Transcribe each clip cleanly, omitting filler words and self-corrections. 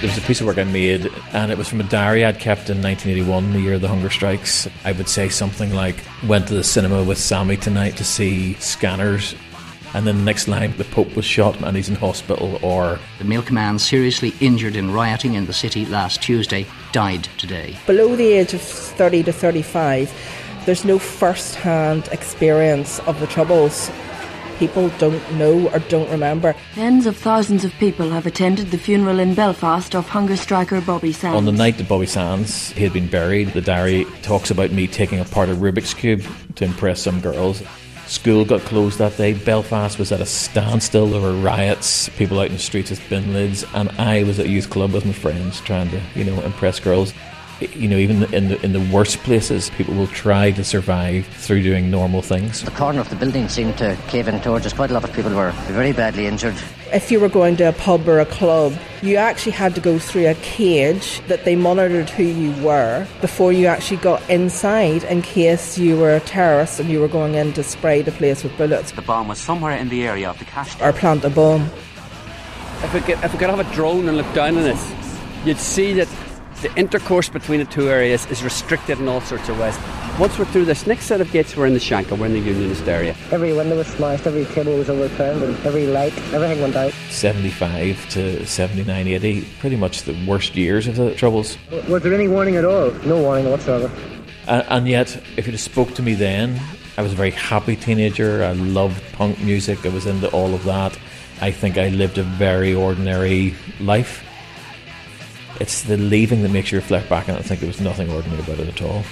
There was a piece of work I made, and it was from a diary I'd kept in 1981, the year of the hunger strikes. I would say something like, went to the cinema with Sammy tonight to see Scanners. And then the next line, the Pope was shot and he's in hospital, or the milkman seriously injured in rioting in the city last Tuesday died today. Below the age of 30 to 35, there's no first-hand experience of the Troubles. People don't know or don't remember. Tens of thousands of people have attended the funeral in Belfast of hunger striker Bobby Sands. On the night that Bobby Sands, he had been buried, the diary talks about me taking apart a Rubik's Cube to impress some girls. School got closed that day. Belfast was at a standstill. There were riots, people out in the streets with bin lids, and I was at a youth club with my friends trying to, impress girls. Even in the worst places, people will try to survive through doing normal things. The corner of the building seemed to cave in towards us. Quite a lot of people were very badly injured. If you were going to a pub or a club, you actually had to go through a cage that they monitored who you were before you actually got inside, in case you were a terrorist and you were going in to spray the place with bullets. The bomb was somewhere in the area of the cache. Or plant a bomb. If we could have a drone and look down on it, you'd see that the intercourse between the two areas is restricted in all sorts of ways. Once we're through this next set of gates, we're in the Shankill, we're in the Unionist area. Every window was smashed, every table was overturned, and every light, everything went out. 75 to 79, 80, pretty much the worst years of the Troubles. Was there any warning at all? No warning whatsoever. And yet, if you'd have spoke to me then, I was a very happy teenager. I loved punk music, I was into all of that. I think I lived a very ordinary life. It's the leaving that makes you reflect back and I think there was nothing ordinary about it at all.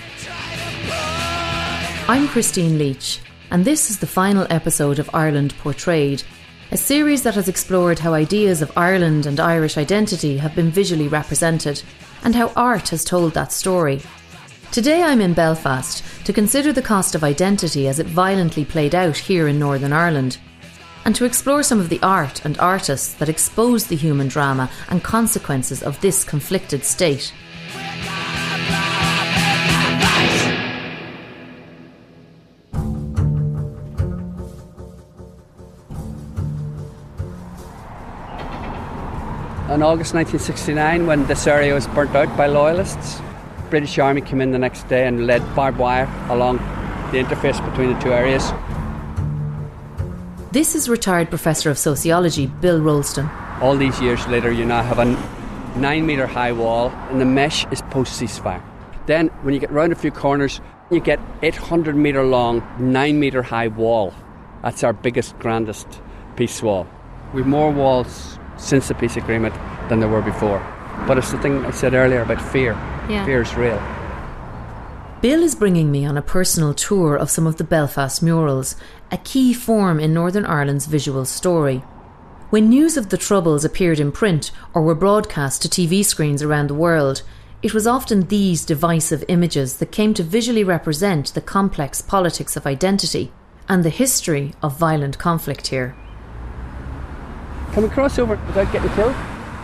I'm Christine Leach, and this is the final episode of Ireland Portrayed, a series that has explored how ideas of Ireland and Irish identity have been visually represented, and how art has told that story. Today I'm in Belfast to consider the cost of identity as it violently played out here in Northern Ireland, and to explore some of the art and artists that expose the human drama and consequences of this conflicted state. In August 1969, when this area was burnt out by loyalists, the British Army came in the next day and led barbed wire along the interface between the two areas. This is retired Professor of Sociology Bill Rolston. All these years later, you now have a 9-metre high wall, and the mesh is post-ceasefire. Then, when you get round a few corners, you get 800-metre long, 9-metre high wall. That's our biggest, grandest peace wall. We've more walls since the peace agreement than there were before. But it's the thing I said earlier about fear. Yeah. Fear is real. Bill is bringing me on a personal tour of some of the Belfast murals, a key form in Northern Ireland's visual story. When news of the Troubles appeared in print or were broadcast to TV screens around the world, it was often these divisive images that came to visually represent the complex politics of identity and the history of violent conflict here. Can we cross over without getting killed?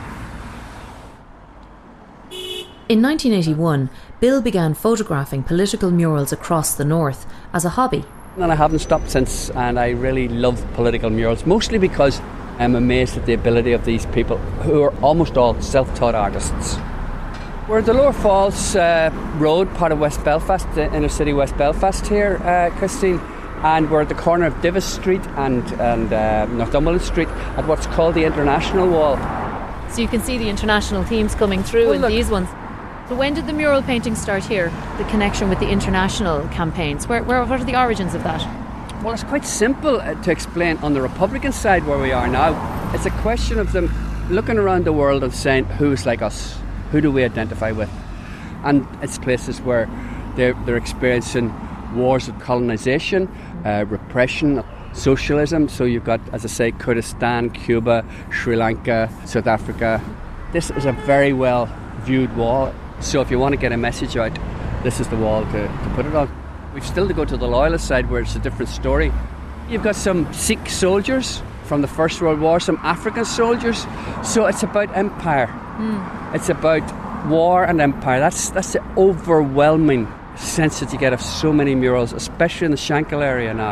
In 1981, Bill began photographing political murals across the north as a hobby. And I haven't stopped since, and I really love political murals, mostly because I'm amazed at the ability of these people, who are almost all self-taught artists. We're at the Lower Falls Road, part of West Belfast, the inner city West Belfast here, Christine, and we're at the corner of Divis Street and Northumberland Street at what's called the International Wall. So you can see the international themes coming through in these ones. So when did the mural painting start here? The connection with the international campaigns? What are the origins of that? Well, it's quite simple to explain on the Republican side where we are now. It's a question of them looking around the world and saying, who's like us? Who do we identify with? And it's places where they're experiencing wars of colonisation, repression, socialism. So you've got, as I say, Kurdistan, Cuba, Sri Lanka, South Africa. This is a very well viewed wall. So if you want to get a message out, this is the wall to put it on. We've still to go to the loyalist side where it's a different story. You've got some Sikh soldiers from the First World War, some African soldiers. So it's about empire. It's about war and empire. That's the overwhelming sense that you get of so many murals, especially in the Shankill area now.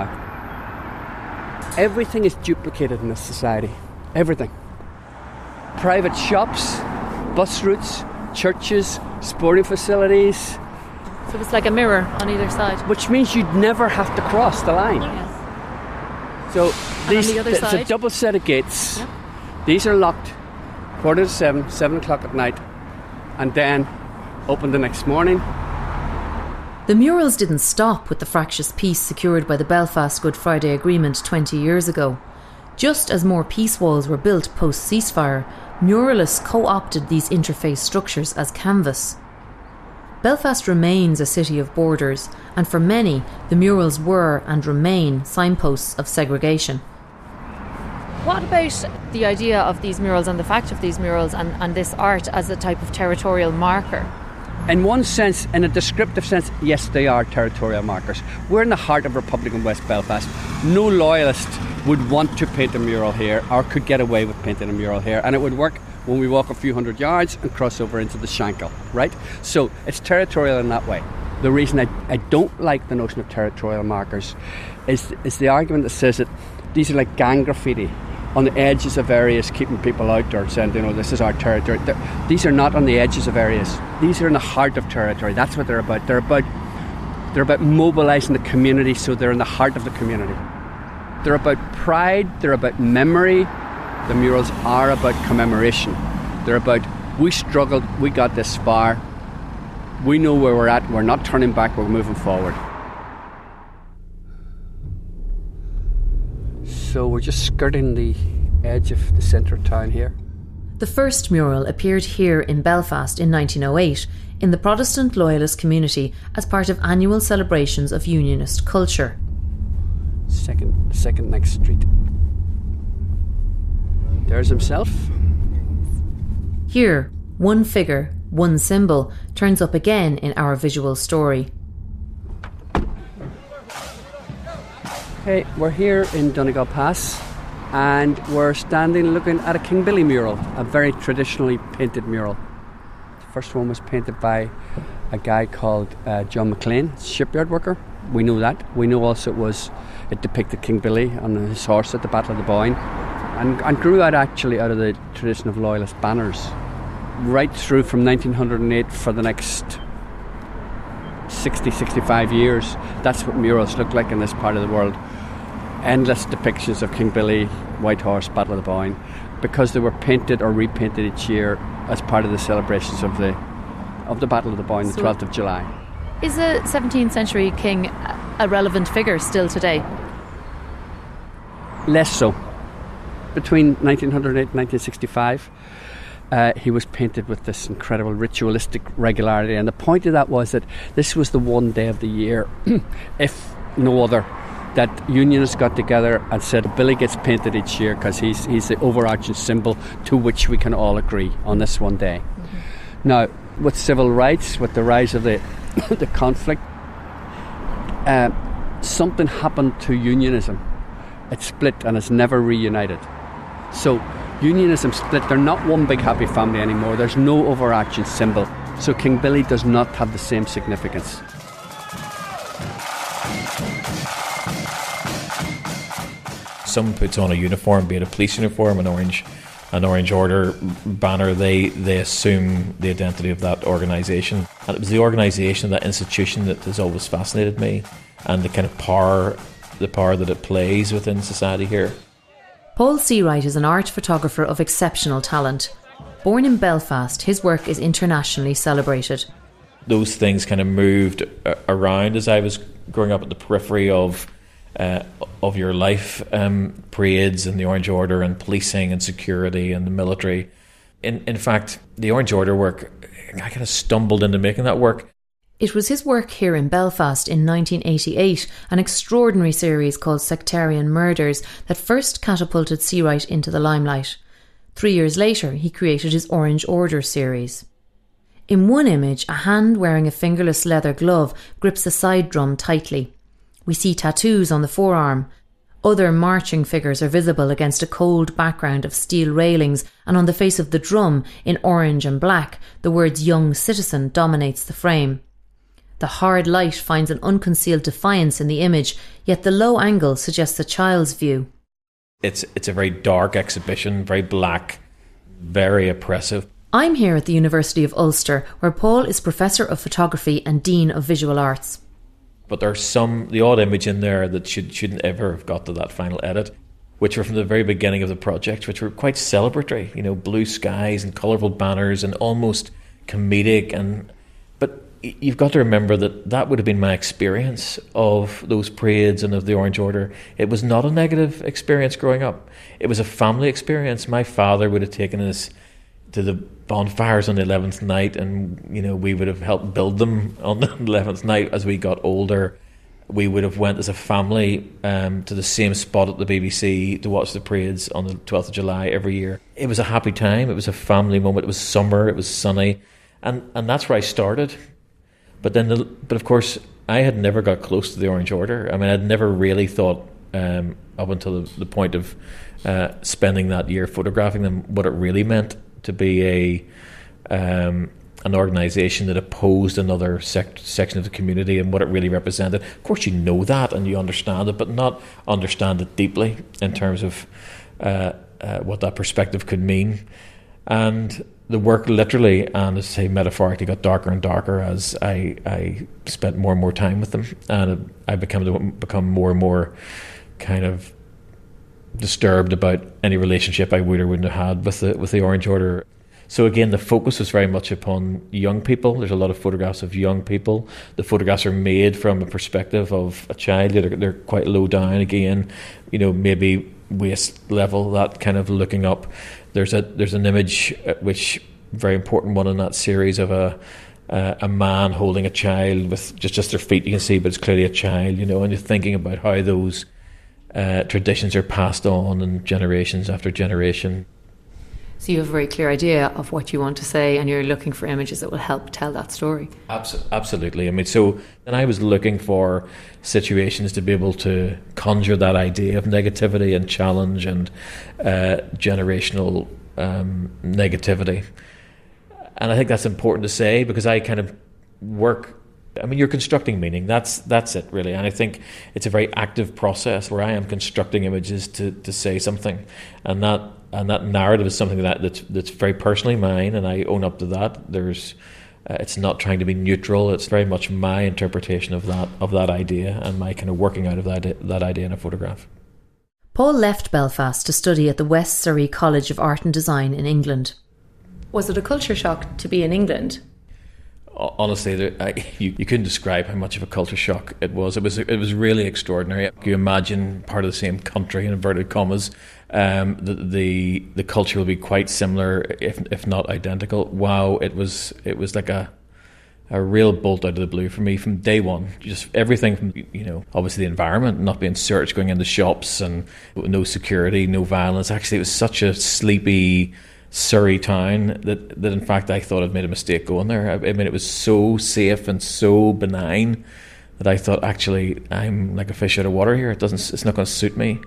Everything is duplicated in this society. Everything. Private shops, bus routes, churches, sporting facilities. So it's like a mirror on either side. Which means you'd never have to cross the line. Yes. So on the other it's side? a double set of gates. Yep. These are locked 7:15, 7 o'clock at night, and then open the next morning. The murals didn't stop with the fractious peace secured by the Belfast Good Friday Agreement 20 years ago. Just as more peace walls were built post-ceasefire, muralists co-opted these interface structures as canvas. Belfast remains a city of borders, and for many, the murals were and remain signposts of segregation. What about the idea of these murals and the fact of these murals and this art as a type of territorial marker? In one sense, in a descriptive sense, yes, they are territorial markers. We're in the heart of Republican West Belfast. No loyalist would want to paint a mural here or could get away with painting a mural here, and it would work when we walk a few hundred yards and cross over into the Shankill, right? So it's territorial in that way. The reason I don't like the notion of territorial markers is the argument that says that these are like gang graffiti on the edges of areas, keeping people out or saying, this is our territory. These are not on the edges of areas. These are in the heart of territory. That's what they're about. They're about mobilising the community, so they're in the heart of the community. They're about pride. They're about memory. The murals are about commemoration. They're about, we struggled, we got this far. We know where we're at. We're not turning back. We're moving forward. So we're just skirting the edge of the centre of town here. The first mural appeared here in Belfast in 1908 in the Protestant Loyalist community as part of annual celebrations of Unionist culture. Second next street. There's himself. Here, one figure, one symbol, turns up again in our visual story. Okay, we're here in Donegal Pass and we're standing looking at a King Billy mural, a very traditionally painted mural. The first one was painted by a guy called John McLean, shipyard worker. We know that. We know also it depicted King Billy on his horse at the Battle of the Boyne, and grew out actually out of the tradition of Loyalist banners right through from 1908 for the next 65 years. That's what murals look like in this part of the world. Endless depictions of King Billy, White Horse, Battle of the Boyne, because they were painted or repainted each year as part of the celebrations of the Battle of the Boyne, the 12th of July. Is a 17th century king a relevant figure still today? Less so. Between 1908 and 1965, he was painted with this incredible ritualistic regularity, and the point of that was that this was the one day of the year, if no other, that Unionists got together and said Billy gets painted each year because he's the overarching symbol to which we can all agree on this one day. Mm-hmm. Now, with civil rights, with the rise of the conflict, something happened to unionism. It split and it's never reunited. So unionism split. They're not one big happy family anymore. There's no overarching symbol. So King Billy does not have the same significance. Someone puts on a uniform, be it a police uniform, an Orange Order banner, they assume the identity of that organisation. And it was the organisation, that institution, that has always fascinated me, and the kind of power that it plays within society here. Paul Seawright is an art photographer of exceptional talent. Born in Belfast, his work is internationally celebrated. Those things kind of moved around as I was growing up at the periphery of your life, parades and the Orange Order and policing and security and the military. In fact, the Orange Order work, I kind of stumbled into making that work. It was his work here in Belfast in 1988, an extraordinary series called Sectarian Murders, that first catapulted Seawright into the limelight. 3 years later, he created his Orange Order series. In one image, a hand wearing a fingerless leather glove grips a side drum tightly. We see tattoos on the forearm. Other marching figures are visible against a cold background of steel railings, and on the face of the drum, in orange and black, the words "Young Citizen" dominates the frame. The hard light finds an unconcealed defiance in the image, yet the low angle suggests a child's view. It's a very dark exhibition, very black, very oppressive. I'm here at the University of Ulster, where Paul is Professor of Photography and Dean of Visual Arts. But there's the odd image in there that shouldn't ever have got to that final edit, which were from the very beginning of the project, which were quite celebratory, blue skies and colourful banners and almost comedic. But you've got to remember that would have been my experience of those parades and of the Orange Order. It was not a negative experience growing up. It was a family experience. My father would have taken us to the bonfires on the 11th night, and we would have helped build them on the 11th night. As we got older, we would have went as a family to the same spot at the BBC to watch the parades on the 12th of July every year. It was a happy time. It was a family moment. It was summer. It was sunny, and that's where I started. But of course, I had never got close to the Orange Order. I mean, I'd never really thought up until the point of spending that year photographing them what it really meant to be an organisation that opposed another section of the community and what it really represented. Of course, you know that and you understand it, but not understand it deeply in terms of what that perspective could mean. And the work literally and, as I say, metaphorically got darker and darker as I spent more and more time with them, and I become more and more kind of disturbed about any relationship I would or wouldn't have had with the Orange Order. So again, the focus was very much upon young people. There's a lot of photographs of young people. The photographs are made from a perspective of a child. They're quite low down again, maybe waist level, that kind of looking up. There's an image which very important one in that series of a man holding a child with just their feet, you can see, but it's clearly a child, and you're thinking about how those traditions are passed on and generations after generation. So you have a very clear idea of what you want to say, and you're looking for images that will help tell that story. Absolutely. I mean, and I was looking for situations to be able to conjure that idea of negativity and challenge and generational negativity. And I think that's important to say, because I kind of work. I mean, you're constructing meaning. That's it, really. And I think it's a very active process where I am constructing images to say something, and that narrative is something that's very personally mine, and I own up to that. It's not trying to be neutral. It's very much my interpretation of that idea and my kind of working out of that idea in a photograph. Paul left Belfast to study at the West Surrey College of Art and Design in England. Was it a culture shock to be in England? Honestly, you couldn't describe how much of a culture shock it was. It was really extraordinary. You imagine part of the same country, in inverted commas. The culture will be quite similar, if not identical. Wow, it was like a real bolt out of the blue for me from day one. Just everything from obviously the environment, not being searched, going into shops, and no security, no violence. Actually, it was such a sleepy Surrey town that in fact I thought I'd made a mistake going there. I mean, it was so safe and so benign that I thought, actually, I'm like a fish out of water here. It's not going to suit me.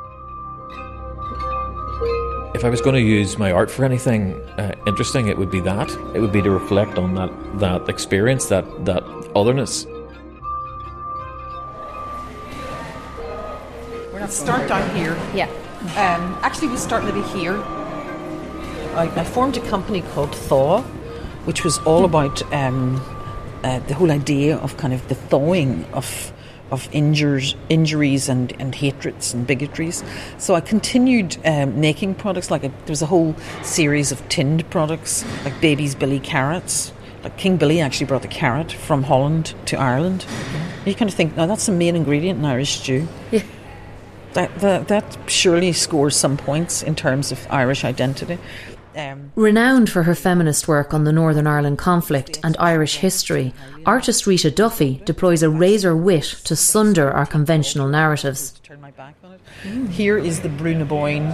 If I was going to use my art for anything interesting, it would be that. It would be to reflect on that experience, that otherness. We're going to start down here. Yeah. Actually, we'll start maybe here. I formed a company called Thaw, which was all about the whole idea of kind of the thawing of injuries and hatreds and bigotries. So I continued making products. There was a whole series of tinned products, like Baby's Billy carrots. Like King Billy actually brought the carrot from Holland to Ireland. Mm-hmm. You kind of think, no, that's the main ingredient in Irish stew. Yeah. That surely scores some points in terms of Irish identity. Renowned for her feminist work on the Northern Ireland conflict and Irish history, artist Rita Duffy deploys a razor wit to sunder our conventional narratives. Here is the Bruna Boyne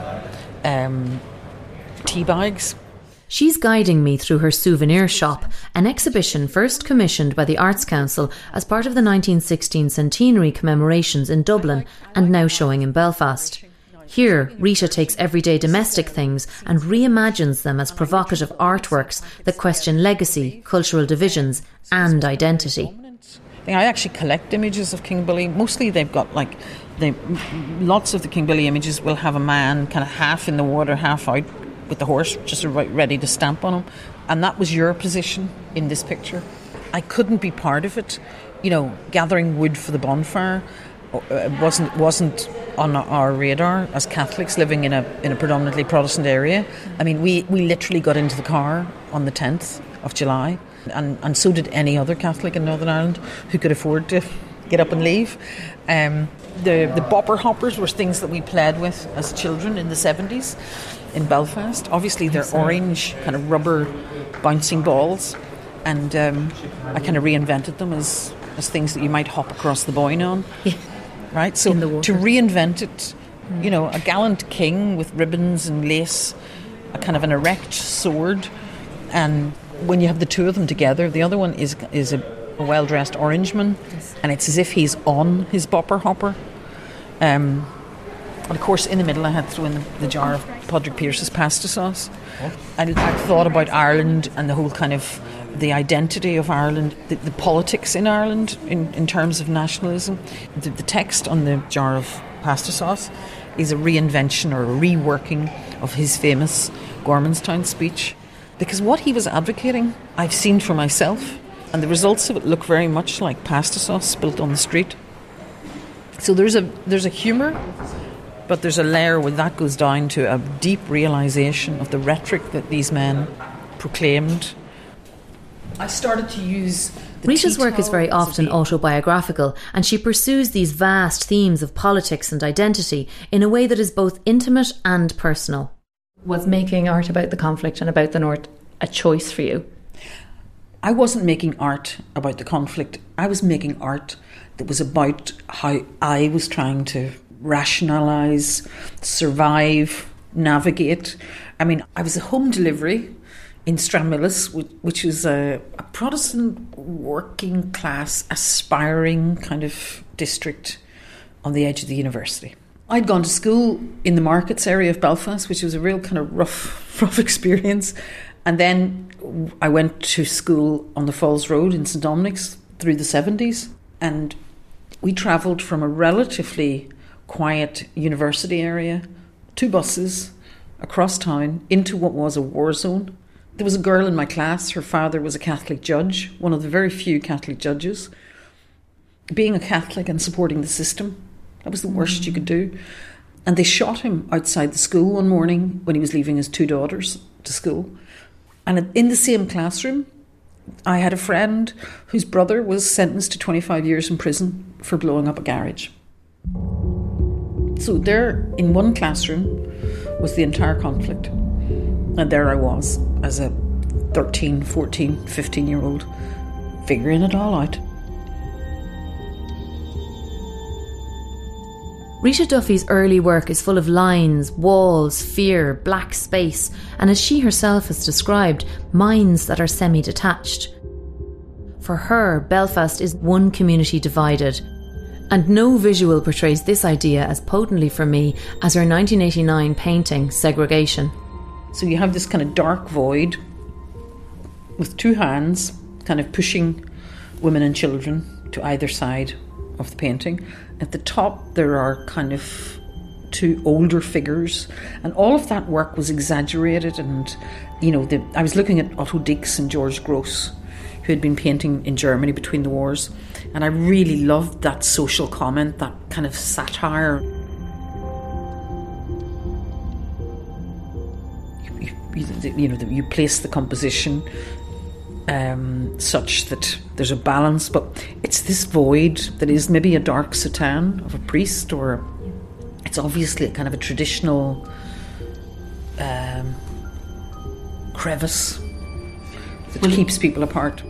tea bags. She's guiding me through her souvenir shop, an exhibition first commissioned by the Arts Council as part of the 1916 centenary commemorations in Dublin and now showing in Belfast. Here, Rita takes everyday domestic things and reimagines them as provocative artworks that question legacy, cultural divisions and identity. I actually collect images of King Billy. Mostly they've got lots of the King Billy images will have a man kind of half in the water, half out, with the horse, just about ready to stamp on him. And that was your position in this picture. I couldn't be part of it. You know, gathering wood for the bonfire wasn't on our radar as Catholics living in a predominantly Protestant area. I mean, we literally got into the car on the 10th of July, and so did any other Catholic in Northern Ireland who could afford to get up and leave. The bopper hoppers were things that we played with as children in the 70s in Belfast. Obviously, they're orange, kind of rubber bouncing balls, and I kind of reinvented them as things that you might hop across the Boyne on. Yeah. Right? So to reinvent it, you know, a gallant king with ribbons and lace, a kind of an erect sword, and when you have the two of them together, the other one is a well-dressed Orangeman, and it's as if he's on his bopper hopper. And of course, in the middle, I had thrown in the jar of Padraig Pearse's pasta sauce. I thought about Ireland and the whole kind of the identity of Ireland, the politics in Ireland in terms of nationalism. The text on the jar of pasta sauce is a reinvention or a reworking of his famous Gormanstown speech. Because what he was advocating, I've seen for myself, and the results of it look very much like pasta sauce spilt on the street. So there's a humour, but there's a layer where that goes down to a deep realisation of the rhetoric that these men proclaimed. I started to use... Rita's work is very often autobiographical, and she pursues these vast themes of politics and identity in a way that is both intimate and personal. Was making art about the conflict and about the North a choice for you? I wasn't making art about the conflict. I was making art that was about how I was trying to rationalise, survive, navigate. I mean, I was a home delivery in Stranmillis, which is a Protestant working class aspiring kind of district on the edge of the university. I'd gone to school in the markets area of Belfast, which was a real kind of rough experience. And then I went to school on the Falls Road in St Dominic's through the 70s. And we travelled from a relatively quiet university area, 2 buses across town into what was a war zone. There was a girl in my class, her father was a Catholic judge, one of the very few Catholic judges. Being a Catholic and supporting the system, that was the worst you could do. And they shot him outside the school one morning when he was leaving his 2 daughters to school. And in the same classroom, I had a friend whose brother was sentenced to 25 years in prison for blowing up a garage. So there, in one classroom, was the entire conflict. And there I was, as a 13, 14, 15-year-old, figuring it all out. Rita Duffy's early work is full of lines, walls, fear, black space, and as she herself has described, minds that are semi-detached. For her, Belfast is one community divided, and no visual portrays this idea as potently for me as her 1989 painting, Segregation. So you have this kind of dark void with 2 hands kind of pushing women and children to either side of the painting. At the top there are kind of 2 older figures, and all of that work was exaggerated. And you know, I was looking at Otto Dix and George Gross, who had been painting in Germany between the wars, and I really loved that social comment, that kind of satire. You place the composition such that there's a balance, but it's this void that is maybe a dark soutane of a priest, or it's obviously a kind of a traditional crevice that keeps people apart.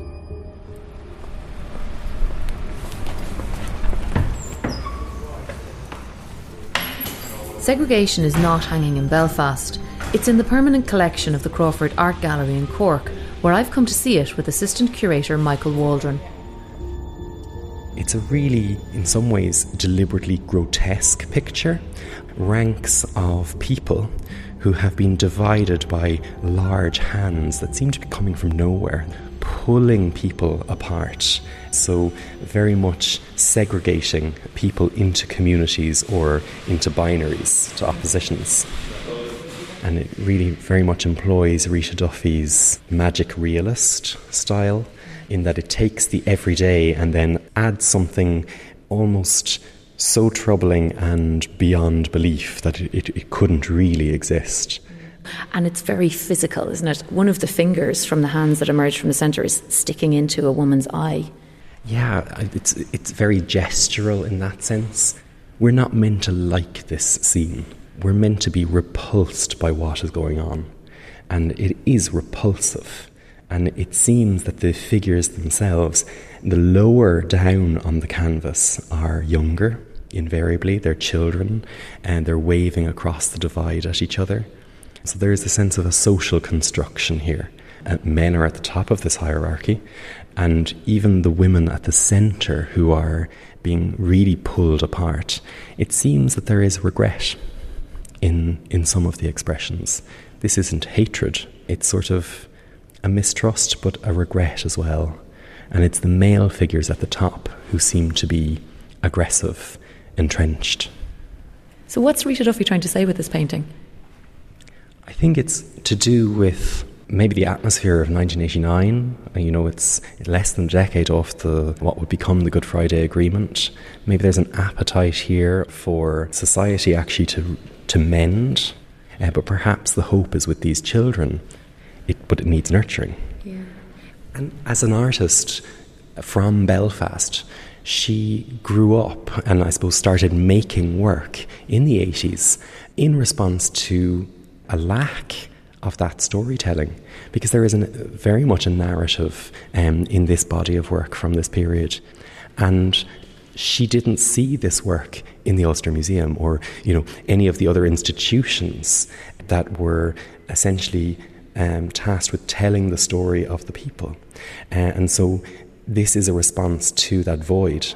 Segregation is not hanging in Belfast. It's in the permanent collection of the Crawford Art Gallery in Cork, where I've come to see it with assistant curator Michael Waldron. It's a really, in some ways, deliberately grotesque picture. Ranks of people who have been divided by large hands that seem to be coming from nowhere, pulling people apart. So very much segregating people into communities or into binaries, to oppositions. and it really very much employs Rita Duffy's magic realist style, in that it takes the everyday and then adds something almost so troubling and beyond belief that it couldn't really exist. And it's very physical, isn't it? One of the fingers from the hands that emerge from the centre is sticking into a woman's eye. Yeah, it's very gestural in that sense. We're not meant to like this scene. We're meant to be repulsed by what is going on. And it is repulsive. And it seems that the figures themselves, the lower down on the canvas, are younger, invariably. They're children, and they're waving across the divide at each other. So there is a sense of a social construction here. Men are at the top of this hierarchy, and even the women at the centre who are being really pulled apart. It seems that there is regret in some of the expressions. This isn't hatred, it's sort of a mistrust, but a regret as well. And it's the male figures at the top who seem to be aggressive, entrenched. So what's Rita Duffy trying to say with this painting? I think it's to do with maybe the atmosphere of 1989. It's less than a decade off what would become the Good Friday Agreement. Maybe there's an appetite here for society actually to mend, but perhaps the hope is with these children, but it needs nurturing. Yeah. And as an artist from Belfast, she grew up and I suppose started making work in the 80s in response to a lack of that storytelling, because there is very much a narrative in this body of work from this period, and she didn't see this work in the Ulster Museum or any of the other institutions that were essentially tasked with telling the story of the people, and so this is a response to that void.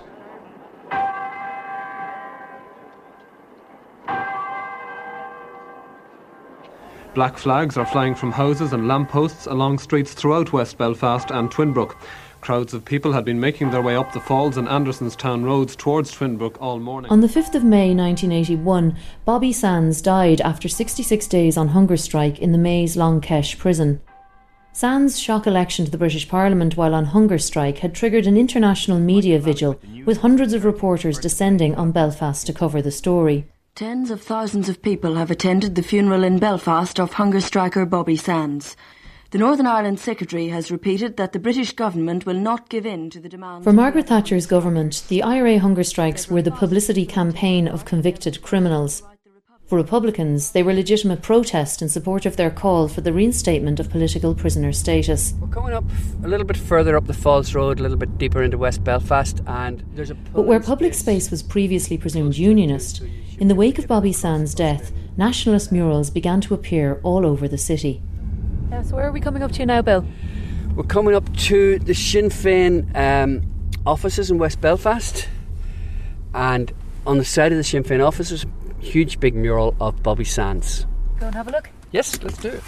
Black flags are flying from houses and lampposts along streets throughout West Belfast and Twinbrook. Crowds of people had been making their way up the Falls and Andersonstown roads towards Twinbrook all morning. On the 5th of May 1981, Bobby Sands died after 66 days on hunger strike in the Maze Long Kesh prison. Sands' shock election to the British Parliament while on hunger strike had triggered an international media vigil, with hundreds of reporters descending on Belfast to cover the story. Tens of thousands of people have attended the funeral in Belfast of hunger striker Bobby Sands. The Northern Ireland Secretary has repeated that the British government will not give in to the demands... For Margaret Thatcher's government, the IRA hunger strikes were the publicity campaign of convicted criminals. For Republicans, they were legitimate protest in support of their call for the reinstatement of political prisoner status. We're coming up a little bit further up the Falls Road, a little bit deeper into West Belfast, and there's a... But where public space was previously presumed unionist, in the wake of Bobby Sands' death, nationalist murals began to appear all over the city. Yeah, so where are we coming up to now, Bill? We're coming up to the Sinn Féin offices in West Belfast, and on the side of the Sinn Féin offices, huge big mural of Bobby Sands. Go and have a look. Yes, let's do it.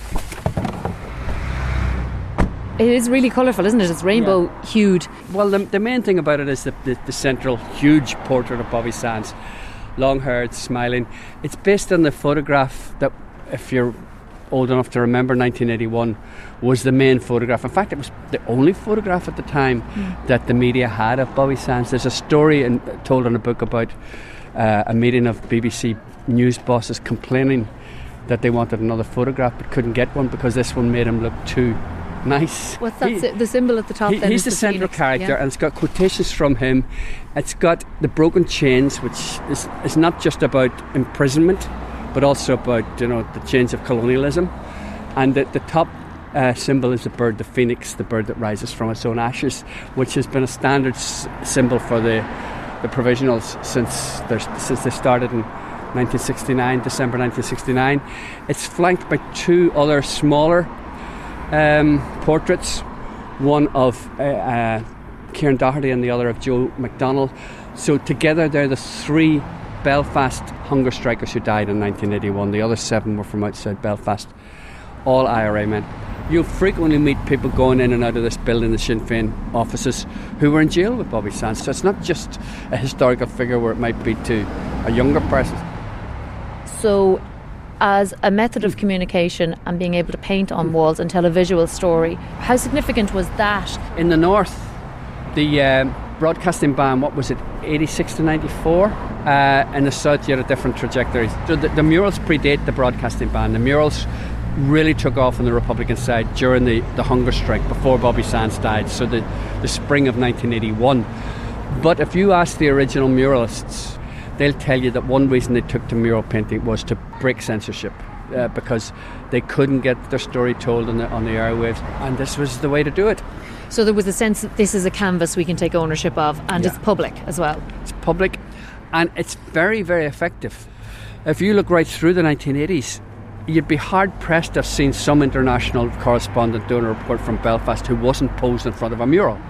It is really colourful, isn't it? It's rainbow hued. Well, the main thing about it is the central huge portrait of Bobby Sands, long-haired, smiling. It's based on the photograph that, if you're old enough to remember, 1981 was the main photograph. In fact, it was the only photograph at the time that the media had of Bobby Sands. There's a story told in a book about a meeting of BBC news bosses complaining that they wanted another photograph but couldn't get one because this one made him look too nice. What's that? The symbol at the top then? He's the central character, and it's got quotations from him. It's got the broken chains, which is not just about imprisonment, but also about the chains of colonialism. And the top symbol is the bird, the phoenix, the bird that rises from its own ashes, which has been a standard symbol for the provisionals since they started in 1969, December 1969. It's flanked by two other smaller portraits, one of Kieran Doherty and the other of Joe McDonnell. So together they're the three Belfast hunger strikers who died in 1981. The other 7 were from outside Belfast, all IRA men. You'll frequently meet people going in and out of this building, the Sinn Féin offices, who were in jail with Bobby Sands. So it's not just a historical figure where it might be to a younger person. So as a method of communication and being able to paint on walls and tell a visual story. How significant was that? In the north, the broadcasting ban, what was it, 86 to 94? In the south, you had a different trajectory. So the murals predate the broadcasting ban. The murals really took off on the Republican side during the hunger strike before Bobby Sands died, so the spring of 1981. But if you ask the original muralists, they'll tell you that one reason they took to mural painting was to break censorship, because they couldn't get their story told on the airwaves, and this was the way to do it. So there was a sense that this is a canvas we can take ownership of, and it's public as well. It's public, and it's very, very effective. If you look right through the 1980s, you'd be hard-pressed to have seen some international correspondent doing a report from Belfast who wasn't posed in front of a mural.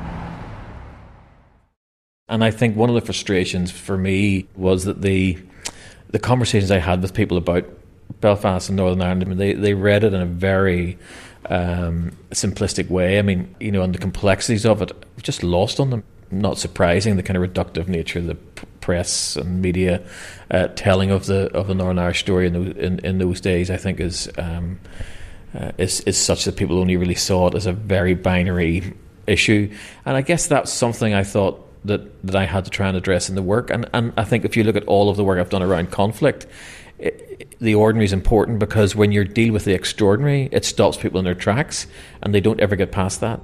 And I think one of the frustrations for me was that the conversations I had with people about Belfast and Northern Ireland, I mean, they read it in a very simplistic way. I mean, you know, and the complexities of it just lost on them. Not surprising, the kind of reductive nature of the press and media telling of the Northern Irish story in those days, I think, is such that people only really saw it as a very binary issue. And I guess that's something I thought that I had to try and address in the work. And I think if you look at all of the work I've done around conflict, the ordinary is important, because when you deal with the extraordinary, it stops people in their tracks and they don't ever get past that.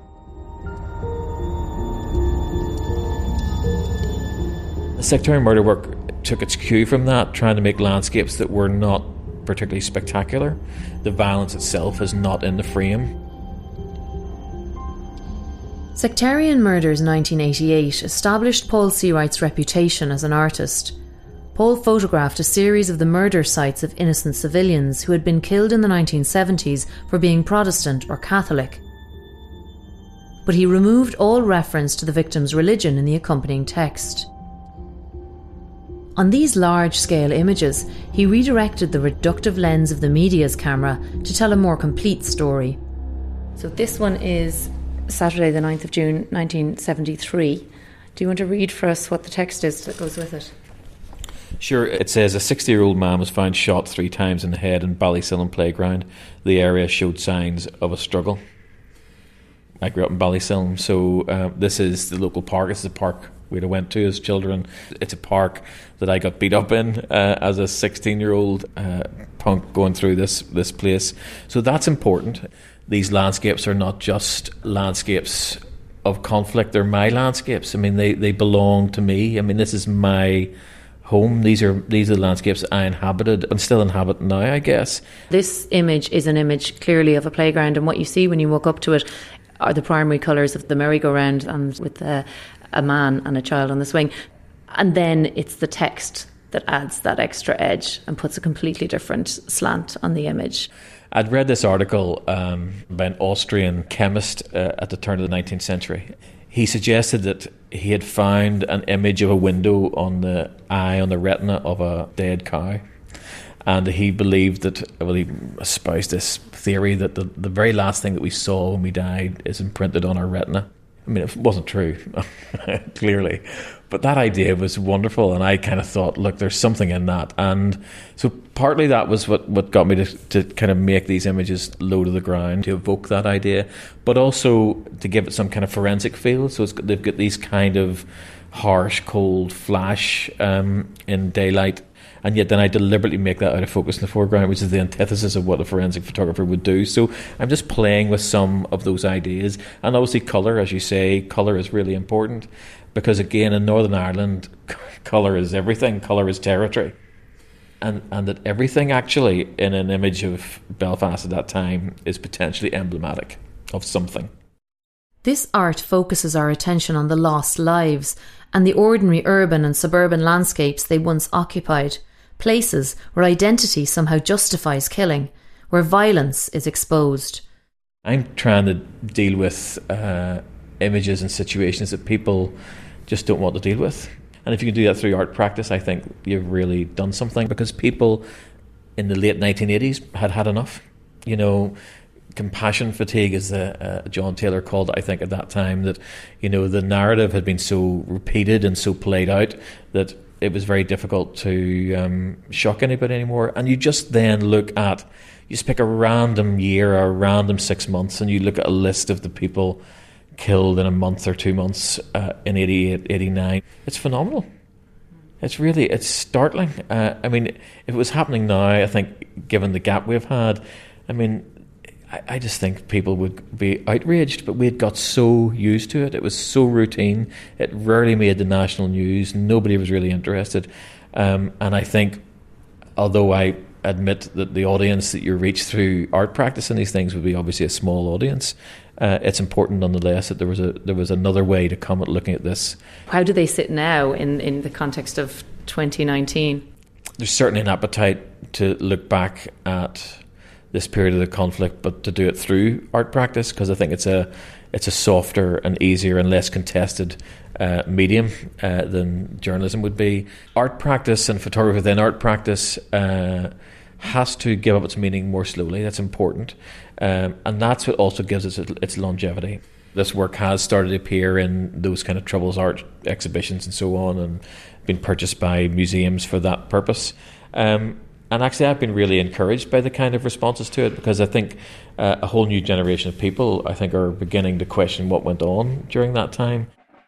The sectarian murder work took its cue from that, trying to make landscapes that were not particularly spectacular. The violence itself is not in the frame. Sectarian Murders 1988 established Paul Seawright's reputation as an artist. Paul photographed a series of the murder sites of innocent civilians who had been killed in the 1970s for being Protestant or Catholic. But he removed all reference to the victim's religion in the accompanying text. On these large-scale images, he redirected the reductive lens of the media's camera to tell a more complete story. So this one is Saturday the 9th of June 1973. Do you want to read for us what the text is that goes with it? Sure. It says, a 60-year-old man was found shot 3 times in the head in Ballysillan Playground. The area showed signs of a struggle. I grew up in Ballysillan, so this is the local park. This is a park we went to as children. It's a park that I got beat up in as a 16-year-old punk going through this place. So that's important. These landscapes are not just landscapes of conflict, they're my landscapes. I mean, they belong to me. I mean, this is my home. These are the landscapes I inhabited and still inhabit now, I guess. This image is an image clearly of a playground, and what you see when you walk up to it are the primary colours of the merry-go-round, and with a man and a child on the swing. And then it's the text that adds that extra edge and puts a completely different slant on the image. I'd read this article by an Austrian chemist at the turn of the 19th century. He suggested that he had found an image of a window on the eye, on the retina of a dead cow. And he believed that, well, he espoused this theory that the very last thing that we saw when we died is imprinted on our retina. I mean, it wasn't true, clearly. But that idea was wonderful, and I kind of thought, look, there's something in that. And so partly that was what got me to kind of make these images low to the ground, to evoke that idea, but also to give it some kind of forensic feel. So they've got these kind of harsh, cold flash in daylight, and yet then I deliberately make that out of focus in the foreground, which is the antithesis of what a forensic photographer would do. So I'm just playing with some of those ideas. And obviously colour, as you say, colour is really important, because again, in Northern Ireland, colour is everything, colour is territory. And that everything actually in an image of Belfast at that time is potentially emblematic of something. This art focuses our attention on the lost lives and the ordinary urban and suburban landscapes they once occupied. Places where identity somehow justifies killing, where violence is exposed. I'm trying to deal with images and situations that people just don't want to deal with. And if you can do that through art practice, I think you've really done something, because people in the late 1980s had enough. You know, compassion fatigue, as John Taylor called it, I think, at that time, that, you know, the narrative had been so repeated and so played out that it was very difficult to shock anybody anymore. And you just then you just pick a random year or a random 6 months, and you look at a list of the people killed in a month or 2 months in 88, 89. It's phenomenal. It's startling. I mean, if it was happening now, I think, given the gap we've had, I mean, I just think people would be outraged, but we had got so used to it. It was so routine. It rarely made the national news. Nobody was really interested. And I think, although I admit that the audience that you reach through art practice and these things would be obviously a small audience, it's important nonetheless that there was another way to come at looking at this. How do they sit now in the context of 2019? There's certainly an appetite to look back at this period of the conflict, but to do it through art practice, because I think it's a softer and easier and less contested medium than journalism would be. Art practice and photography within art practice has to give up its meaning more slowly. That's important, and that's what also gives its longevity. This work has started to appear in those kind of Troubles art exhibitions and so on, and been purchased by museums for that purpose. And actually, I've been really encouraged by the kind of responses to it, because I think a whole new generation of people, I think, are beginning to question what went on during that time.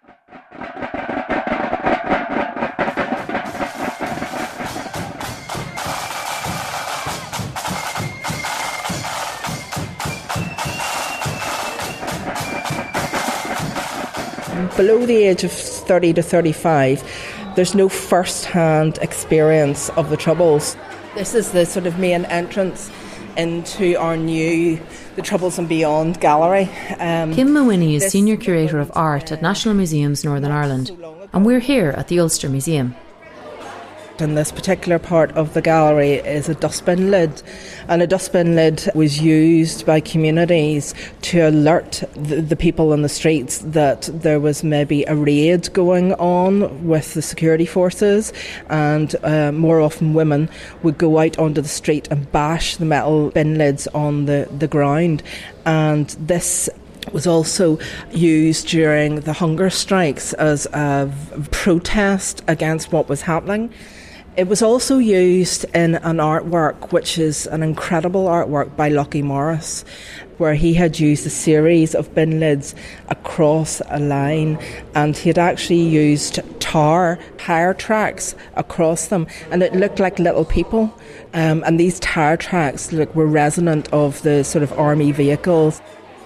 Below the age of 30 to 35, there's no first-hand experience of the Troubles. This is the sort of main entrance into our new The Troubles and Beyond gallery. Kim Mawhinney is Senior Curator of Art at National Museums Northern Ireland, and we're here at the Ulster Museum. And this particular part of the gallery is a dustbin lid, and a dustbin lid was used by communities to alert the people on the streets that there was maybe a raid going on with the security forces, and more often women would go out onto the street and bash the metal bin lids on the ground. And this was also used during the hunger strikes as a protest against what was happening. It was also used in an artwork, which is an incredible artwork by Lucky Morris, where he had used a series of bin lids across a line, and he had actually used tire tracks across them, and it looked like little people. And these tire tracks were resonant of the sort of army vehicles.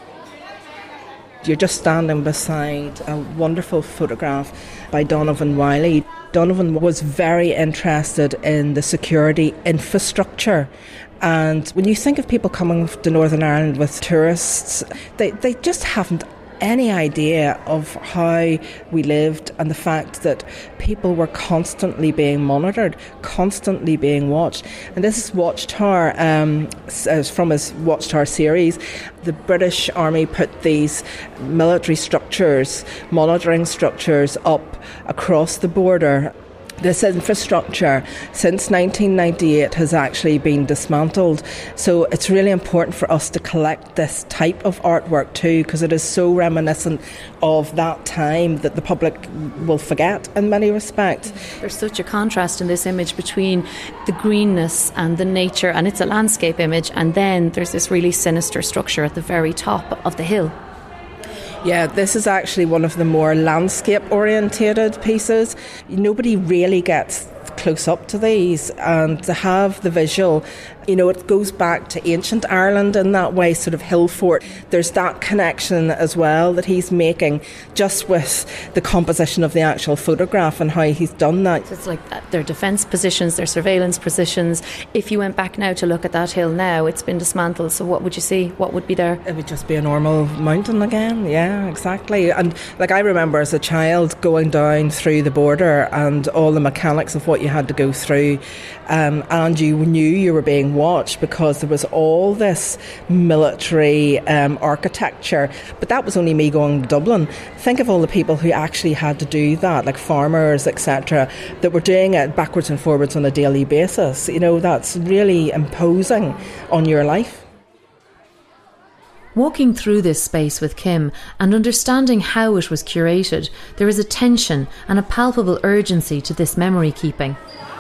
You're just standing beside a wonderful photograph by Donovan Wiley. Donovan was very interested in the security infrastructure. And when you think of people coming to Northern Ireland with tourists, they just haven't any idea of how we lived, and the fact that people were constantly being monitored, constantly being watched. And this is Watchtower, from his Watchtower series. The British Army put these military structures, monitoring structures, up across the border. This infrastructure since 1998 has actually been dismantled, so it's really important for us to collect this type of artwork too, because it is so reminiscent of that time that the public will forget in many respects. There's such a contrast in this image between the greenness and the nature, and it's a landscape image, and then there's this really sinister structure at the very top of the hill. Yeah, this is actually one of the more landscape-orientated pieces. Nobody really gets close up to these, and to have the visual, it goes back to ancient Ireland in that way, sort of hill fort. There's that connection as well that he's making just with the composition of the actual photograph and how he's done that. So it's like their defence positions, their surveillance positions. If you went back now to look at that hill now, it's been dismantled, so what would you see? What would be there? It would just be a normal mountain again, yeah, exactly. And I remember as a child going down through the border and all the mechanics of what you had to go through, and you knew you were being watched because there was all this military architecture. But that was only me going to Dublin. Think of all the people who actually had to do that, like farmers, etc., that were doing it backwards and forwards on a daily basis. That's really imposing on your life. Walking through this space with Kim and understanding how it was curated, there is a tension and a palpable urgency to this memory keeping.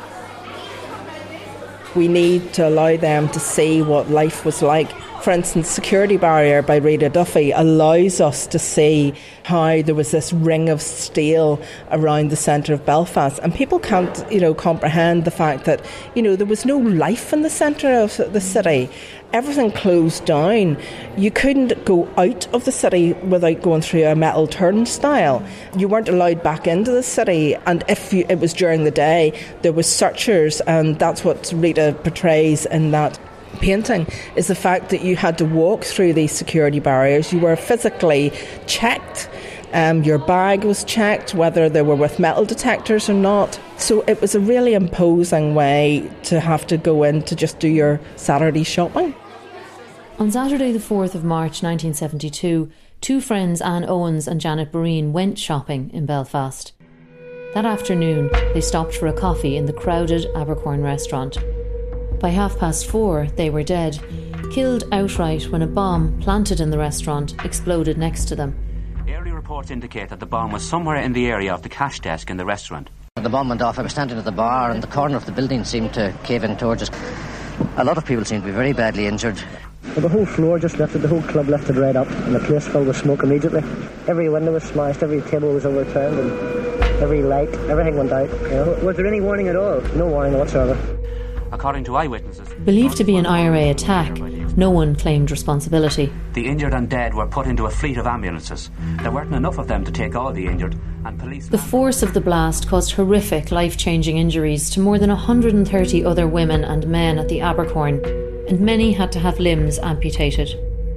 We need to allow them to see what life was like. For instance, Security Barrier by Rita Duffy allows us to see how there was this ring of steel around the centre of Belfast, and people can't, comprehend the fact that, there was no life in the centre of the city. Everything closed down. You couldn't go out of the city without going through a metal turnstile. You weren't allowed back into the city, and if it was during the day, there was searchers, and that's what Rita portrays in that painting, is the fact that you had to walk through these security barriers. You were physically checked. Your bag was checked, whether they were with metal detectors or not. So it was a really imposing way to have to go in to just do your Saturday shopping. On Saturday the 4th of March 1972, two friends, Anne Owens and Janet Breen, went shopping in Belfast. That afternoon, they stopped for a coffee in the crowded Abercorn restaurant. By 4:30, they were dead, killed outright when a bomb planted in the restaurant exploded next to them. Early reports indicate that the bomb was somewhere in the area of the cash desk in the restaurant. The bomb went off. I was standing at the bar and the corner of the building seemed to cave in towards us. A lot of people seemed to be very badly injured. Well, the whole floor just lifted, the whole club lifted right up, and the place filled with smoke immediately. Every window was smashed, every table was overturned, and every light, everything went out. Was there any warning at all? No warning whatsoever. According to eyewitnesses, believed to be an IRA attack, no one claimed responsibility. The injured and dead were put into a fleet of ambulances. There weren't enough of them to take all the injured, and police... The force of the blast caused horrific, life-changing injuries to more than 130 other women and men at the Abercorn, and many had to have limbs amputated.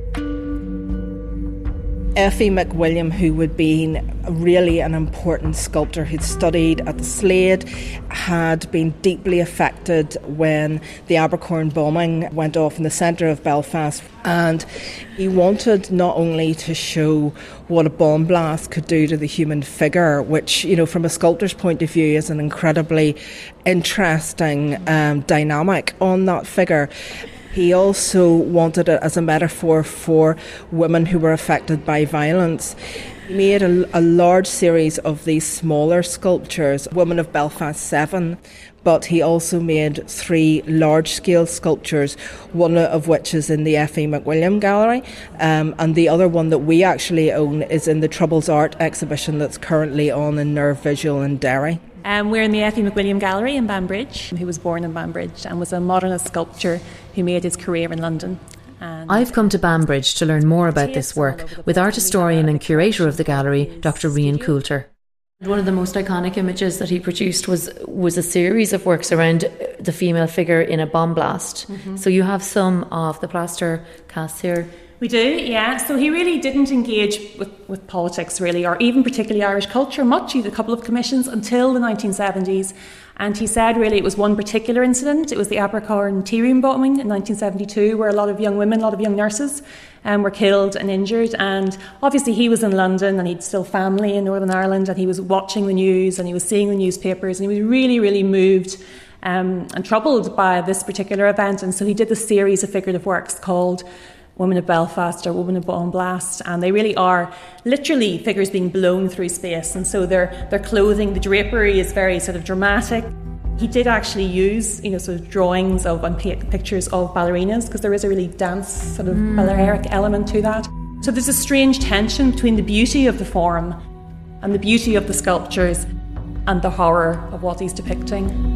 Effie McWilliam, who would be really an important sculptor who'd studied at the Slade, had been deeply affected when the Abercorn bombing went off in the centre of Belfast, and he wanted not only to show what a bomb blast could do to the human figure, which, from a sculptor's point of view is an incredibly interesting dynamic on that figure. He also wanted it as a metaphor for women who were affected by violence. He made a large series of these smaller sculptures, Women of Belfast 7, but he also made 3 large-scale sculptures, one of which is in the Effie McWilliam Gallery, and the other one that we actually own is in the Troubles Art exhibition that's currently on in Nerve Visual in Derry. We're in the Effie McWilliam Gallery in Banbridge. He was born in Banbridge and was a modernist sculptor who made his career in London. I've come to Banbridge to learn more about this work with art historian and curator of the gallery, Dr. Rian Coulter. One of the most iconic images that he produced was a series of works around the female figure in a bomb blast. Mm-hmm. So you have some of the plaster casts here. We do, yeah. So he really didn't engage with politics, really, or even particularly Irish culture much. He did a couple of commissions until the 1970s. And he said, really, it was one particular incident. It was the Abercorn tea room bombing in 1972, where a lot of young women, a lot of young nurses were killed and injured. And obviously he was in London and he'd still family in Northern Ireland, and he was watching the news and he was seeing the newspapers, and he was really, really moved and troubled by this particular event. And so he did this series of figurative works called Women of Belfast or Women of Bomb Blast, and they really are literally figures being blown through space, and so their clothing, the drapery is very sort of dramatic. He did actually use, sort of drawings of and pictures of ballerinas, because there is a really dance sort of balearic element to that. So there's a strange tension between the beauty of the form and the beauty of the sculptures and the horror of what he's depicting.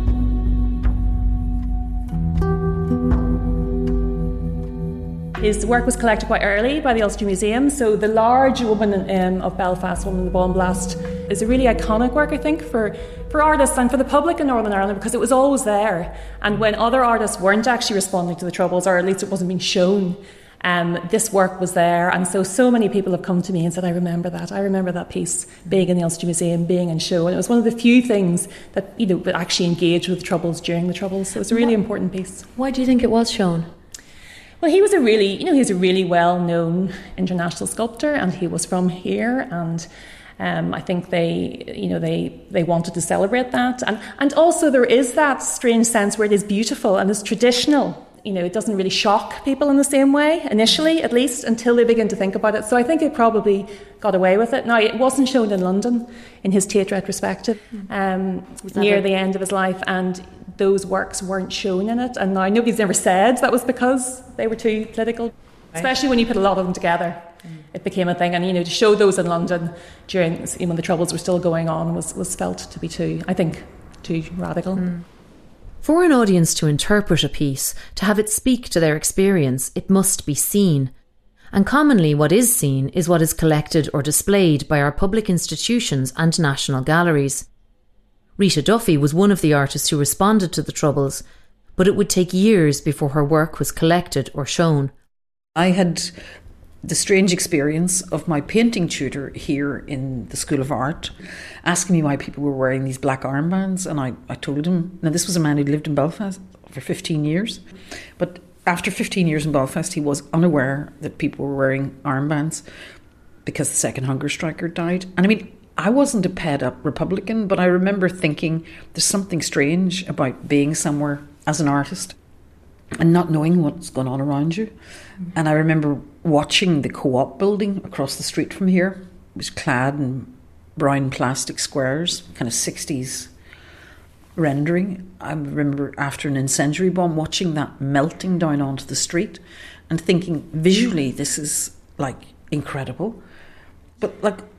His work was collected quite early by the Ulster Museum, so the large Woman of Belfast, Woman of the Bomb Blast, is a really iconic work, I think, for artists and for the public in Northern Ireland, because it was always there. And when other artists weren't actually responding to the Troubles, or at least it wasn't being shown, this work was there. And so many people have come to me and said, I remember that piece being in the Ulster Museum, being in show. And it was one of the few things that actually engaged with the Troubles during the Troubles. So it was a really important piece. Why do you think it was shown? Well, he was a really well-known international sculptor, and he was from here, and I think they wanted to celebrate that, and also there is that strange sense where it is beautiful and it's traditional. it doesn't really shock people in the same way, initially at least, until they begin to think about it. So I think it probably got away with it. Now, it wasn't shown in London in his Tate retrospective near the end of his life, and those works weren't shown in it. And now nobody's ever said that was because they were too political, especially when you put a lot of them together. It became a thing, and to show those in London during when the Troubles were still going on was felt to be too radical. For an audience to interpret a piece, to have it speak to their experience, it must be seen. And commonly what is seen is what is collected or displayed by our public institutions and national galleries. Rita Duffy was one of the artists who responded to the Troubles, but it would take years before her work was collected or shown. I had the strange experience of my painting tutor here in the School of Art asking me why people were wearing these black armbands, and I told him, now this was a man who'd lived in Belfast for 15 years, but after 15 years in Belfast he was unaware that people were wearing armbands because the second hunger striker died. And I wasn't a ped-up Republican, but I remember thinking there's something strange about being somewhere as an artist and not knowing what's going on around you. And I remember watching the Co-op building across the street from here. It was clad in brown plastic squares, kind of 60s rendering. I remember after an incendiary bomb watching that melting down onto the street and thinking visually this is incredible. But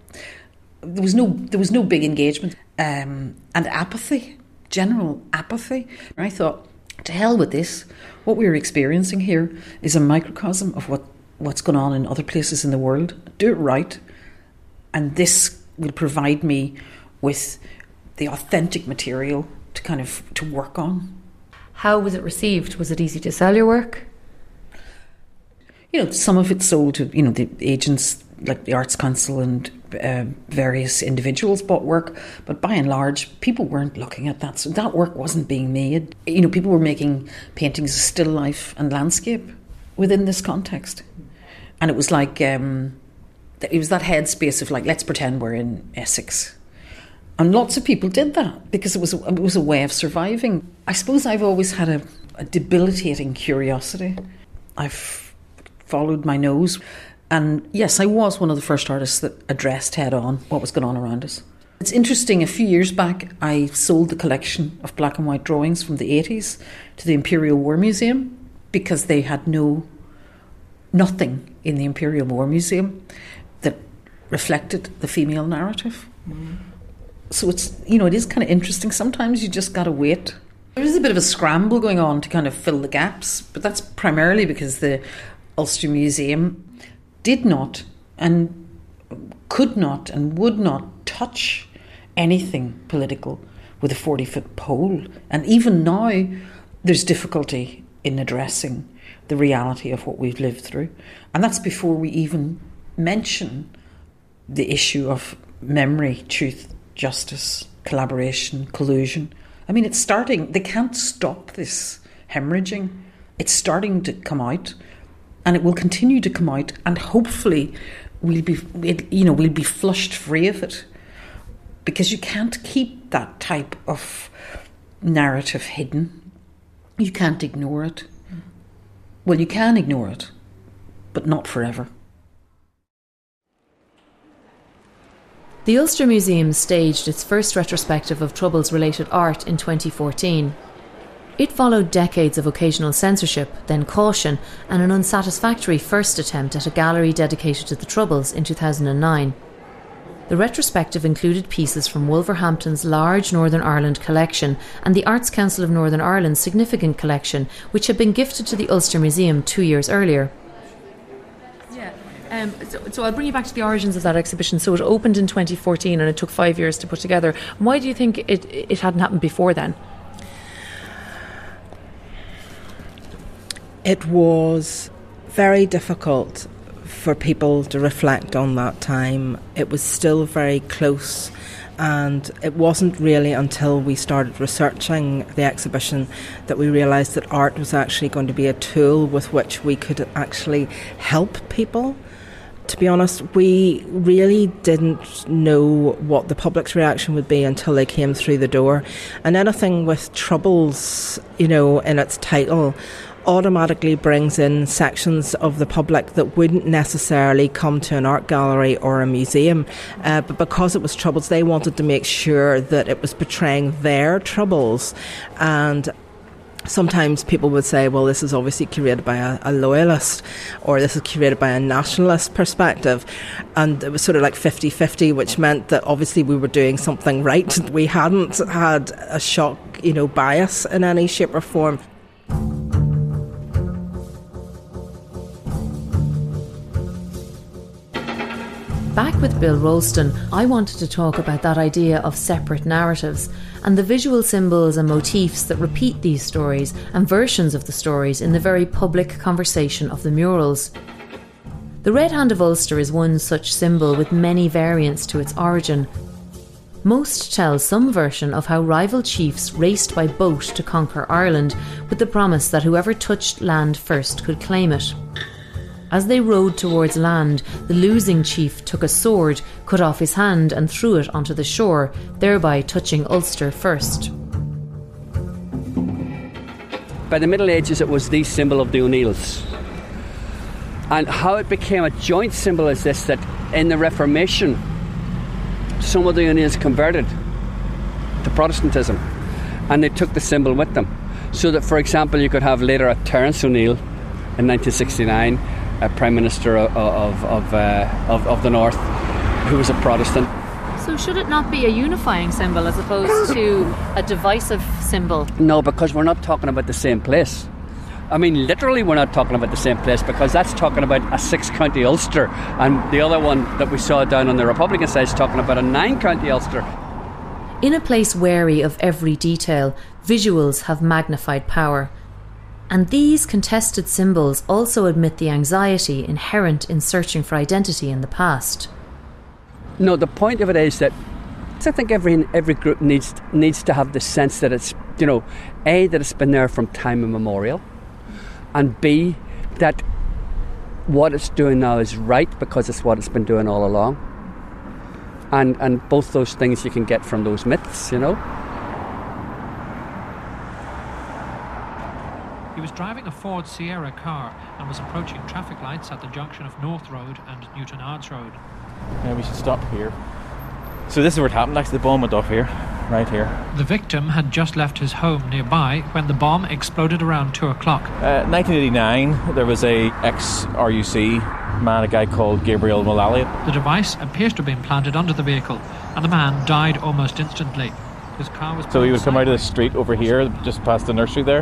there was no big engagement and apathy, general apathy. I thought, to hell with this. What we're experiencing here is a microcosm of what's going on in other places in the world. Do it right, and this will provide me with the authentic material to work on. How was it received? Was it easy to sell your work? Some of it sold to the agents like the Arts Council and various individuals bought work, but by and large people weren't looking at that, so that work wasn't being made. People were making paintings of still life and landscape within this context, and it was that headspace of let's pretend we're in Essex, and lots of people did that because it was a way of surviving. I suppose I've always had a debilitating curiosity. I've followed my nose. And yes, I was one of the first artists that addressed head-on what was going on around us. It's interesting, a few years back, I sold the collection of black and white drawings from the 80s to the Imperial War Museum because they had nothing in the Imperial War Museum that reflected the female narrative. So it is kind of interesting. Sometimes you just got to wait. There is a bit of a scramble going on to kind of fill the gaps, but that's primarily because the Ulster Museum did not and could not and would not touch anything political with a 40-foot pole. And even now, there's difficulty in addressing the reality of what we've lived through. And that's before we even mention the issue of memory, truth, justice, collaboration, collusion. It's starting. They can't stop this hemorrhaging. It's starting to come out. And it will continue to come out, and hopefully we'll be flushed free of it, because you can't keep that type of narrative hidden. You can't ignore it. Well, you can ignore it, but not forever. The Ulster Museum staged its first retrospective of Troubles-related art in 2014. It followed decades of occasional censorship, then caution, and an unsatisfactory first attempt at a gallery dedicated to the Troubles in 2009. The retrospective included pieces from Wolverhampton's large Northern Ireland collection and the Arts Council of Northern Ireland's significant collection, which had been gifted to the Ulster Museum 2 years earlier. So I'll bring you back to the origins of that exhibition. So it opened in 2014 and it took 5 years to put together. Why do you think it hadn't happened before then? It was very difficult for people to reflect on that time. It was still very close, and it wasn't really until we started researching the exhibition that we realised that art was actually going to be a tool with which we could actually help people. To be honest, we really didn't know what the public's reaction would be until they came through the door. And anything with Troubles, in its title automatically brings in sections of the public that wouldn't necessarily come to an art gallery or a museum. But because it was Troubles, they wanted to make sure that it was portraying their troubles. And sometimes people would say, well, this is obviously curated by a loyalist, or this is curated by a nationalist perspective. And it was sort of like 50-50, which meant that obviously we were doing something right. We hadn't had a shock, bias in any shape or form. Back with Bill Rolston, I wanted to talk about that idea of separate narratives and the visual symbols and motifs that repeat these stories and versions of the stories in the very public conversation of the murals. The Red Hand of Ulster is one such symbol with many variants to its origin. Most tell some version of how rival chiefs raced by boat to conquer Ireland with the promise that whoever touched land first could claim it. As they rowed towards land, the losing chief took a sword, cut off his hand and threw it onto the shore, thereby touching Ulster first. By the Middle Ages, it was the symbol of the O'Neills. And how it became a joint symbol is this, that in the Reformation, some of the O'Neills converted to Protestantism, and they took the symbol with them. So that, for example, you could have later a Terence O'Neill in 1969, a Prime Minister of the North, who was a Protestant. So should it not be a unifying symbol as opposed to a divisive symbol? No, because we're not talking about the same place. I mean, literally we're not talking about the same place, because that's talking about a 6-county Ulster, and the other one that we saw down on the Republican side is talking about a 9-county Ulster. In a place wary of every detail, visuals have magnified power. And these contested symbols also admit the anxiety inherent in searching for identity in the past. No, the point of it is that I think every group needs to have the sense that it's, A, that it's been there from time immemorial, and B, that what it's doing now is right because it's what it's been doing all along. And both those things you can get from those myths, He was driving a Ford Sierra car and was approaching traffic lights at the junction of North Road and Newton Ards Road. Yeah, we should stop here. So this is where it happened, actually. The bomb went off here, right here. The victim had just left his home nearby when the bomb exploded around 2 o'clock. 1989, there was a ex-RUC man, a guy called Gabriel Mullally. The device appears to have been planted under the vehicle, and the man died almost instantly. His car was... So he would come out of the street over here, just past the nursery there,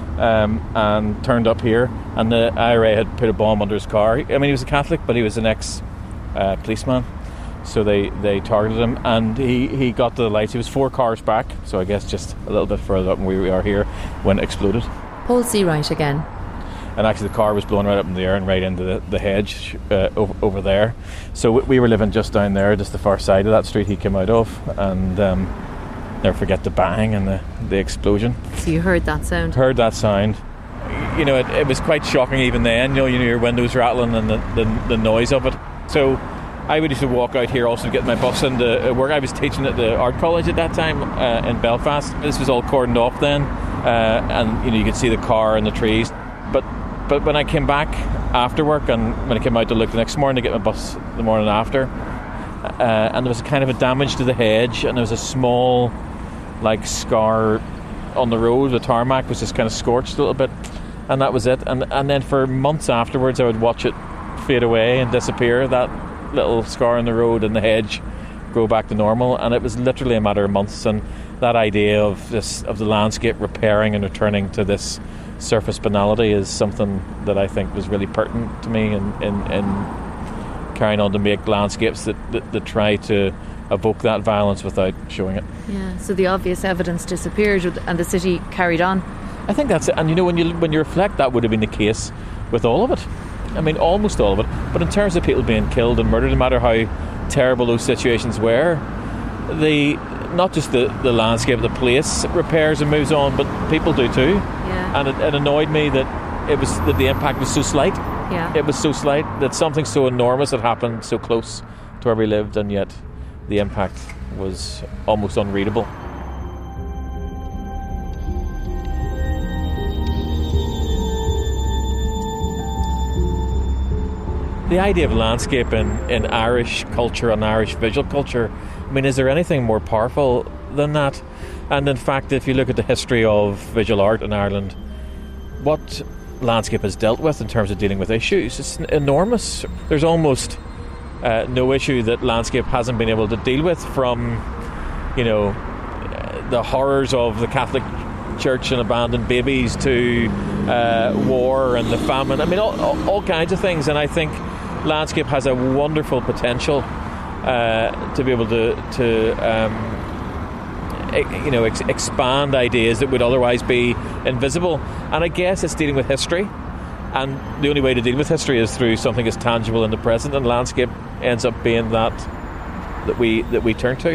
and turned up here, and the IRA had put a bomb under his car. I mean, he was a Catholic, but he was an ex-policeman. So they targeted him, and he got to the lights. He was 4 cars back, so I guess just a little bit further up than where we are here when it exploded. Paul Seawright again. And actually the car was blown right up in the air and right into the hedge over there. So we were living just down there, just the far side of that street he came out of, and never forget the bang and the explosion. So you heard that sound? Heard that sound. It was quite shocking even then, your windows rattling and the noise of it. So I would used to walk out here also to get my bus into work. I was teaching at the art college at that time in Belfast. This was all cordoned off then, and you could see the car and the trees. But when I came back after work, and when I came out to look the next morning to get my bus the morning after, and there was a kind of a damage to the hedge, and there was a small scar on the road. The tarmac was just kind of scorched a little bit, and that was it. And then for months afterwards I would watch it fade away and disappear, that little scar in the road and the hedge go back to normal, and it was literally a matter of months. And that idea of the landscape repairing and returning to this surface banality is something that I think was really pertinent to me in carrying on to make landscapes that try to evoke that violence without showing it. Yeah, so the obvious evidence disappeared and the city carried on. I think that's it. And when you reflect, that would have been the case with all of it. I mean, almost all of it. But in terms of people being killed and murdered, no matter how terrible those situations were, not just the landscape of the place repairs and moves on, but people do too. Yeah. And it annoyed me that the impact was so slight. Yeah. It was so slight that something so enormous had happened so close to where we lived, and yet the impact was almost unreadable. The idea of landscape in Irish culture and Irish visual culture, I mean, is there anything more powerful than that? And in fact, if you look at the history of visual art in Ireland, what landscape has dealt with in terms of dealing with issues, it's enormous. There's almost no issue that landscape hasn't been able to deal with, from, you know, the horrors of the Catholic Church and abandoned babies to war and the famine. I mean, all kinds of things. And I think landscape has a wonderful potential to be able to expand ideas that would otherwise be invisible. And I guess it's dealing with history. And the only way to deal with history is through something that's tangible in the present, and landscape ends up being that we turn to.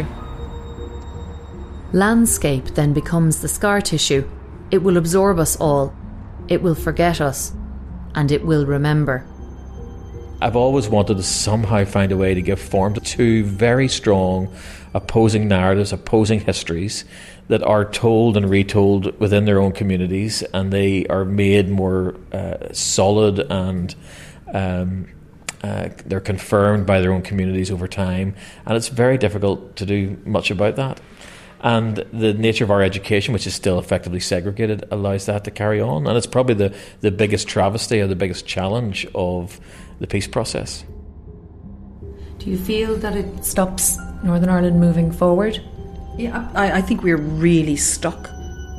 Landscape then becomes the scar tissue. It will absorb us all. It will forget us. And it will remember. I've always wanted to somehow find a way to give form to two very strong opposing narratives, opposing histories that are told and retold within their own communities, and they are made more solid, and they're confirmed by their own communities over time. And it's very difficult to do much about that. And the nature of our education, which is still effectively segregated, allows that to carry on. And it's probably the biggest travesty or the biggest challenge of the peace process. Do you feel that it stops Northern Ireland moving forward? Yeah, I think we're really stuck.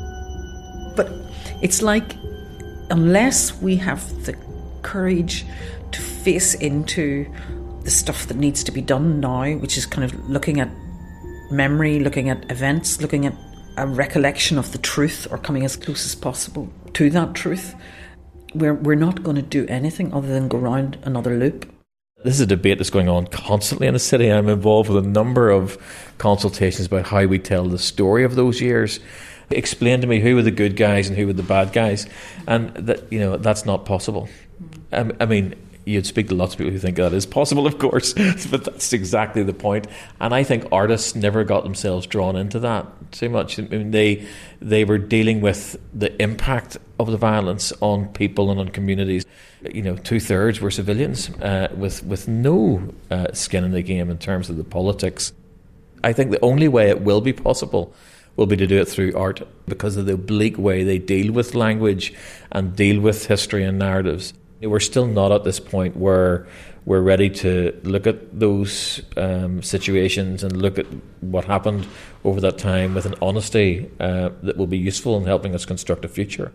But it's like, unless we have the courage to face into the stuff that needs to be done now, which is kind of looking at memory, looking at events, looking at a recollection of the truth, or coming as close as possible to that truth, we're not going to do anything other than go round another loop. This is a debate that's going on constantly in the city. I'm involved with a number of consultations about how we tell the story of those years. Explain to me who were the good guys and who were the bad guys, and that, you know, that's not possible. I mean, you'd speak to lots of people who think that is possible, of course, but that's exactly the point. And I think artists never got themselves drawn into that too much. I mean, they were dealing with the impact of the violence on people and on communities. You know, 2/3 were civilians with no skin in the game in terms of the politics. I think the only way it will be possible will be to do it through art, because of the oblique way they deal with language and deal with history and narratives. We're still not at this point where we're ready to look at those situations and look at what happened over that time with an honesty that will be useful in helping us construct a future.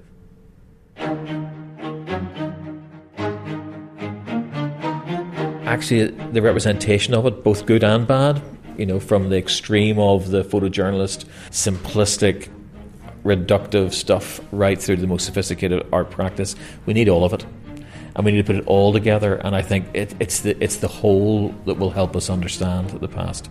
Actually, the representation of it, both good and bad, you know, from the extreme of the photojournalist, simplistic, reductive stuff right through to the most sophisticated art practice, we need all of it. And we need to put it all together, and I think it's the whole that will help us understand the past.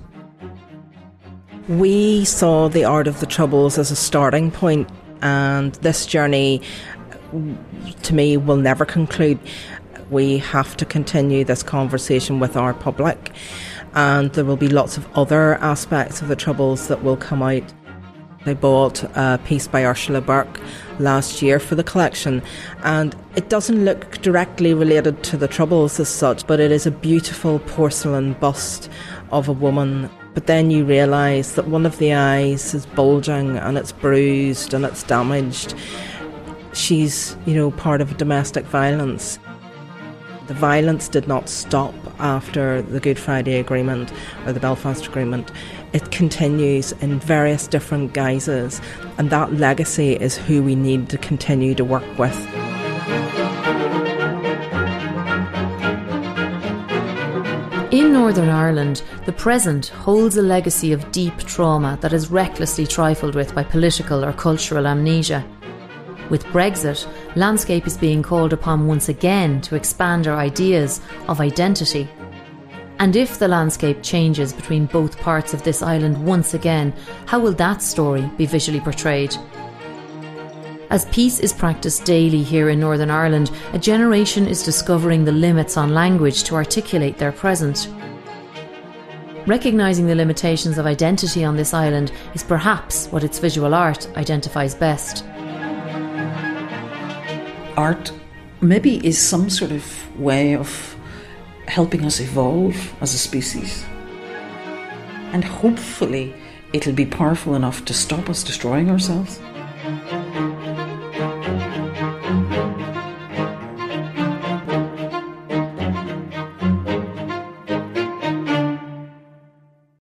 We saw the Art of the Troubles as a starting point, and this journey, to me, will never conclude. We have to continue this conversation with our public, and there will be lots of other aspects of the Troubles that will come out. I bought a piece by Ursula Burke last year for the collection, and it doesn't look directly related to the Troubles as such, but it is a beautiful porcelain bust of a woman. But then you realise that one of the eyes is bulging and it's bruised and it's damaged. She's, you know, part of domestic violence. The violence did not stop after the Good Friday Agreement or the Belfast Agreement. It continues in various different guises, and that legacy is who we need to continue to work with. In Northern Ireland, the present holds a legacy of deep trauma that is recklessly trifled with by political or cultural amnesia. With Brexit, landscape is being called upon once again to expand our ideas of identity. And if the landscape changes between both parts of this island once again, how will that story be visually portrayed? As peace is practiced daily here in Northern Ireland, a generation is discovering the limits on language to articulate their present. Recognising the limitations of identity on this island is perhaps what its visual art identifies best. Art maybe is some sort of way of helping us evolve as a species. And hopefully it'll be powerful enough to stop us destroying ourselves.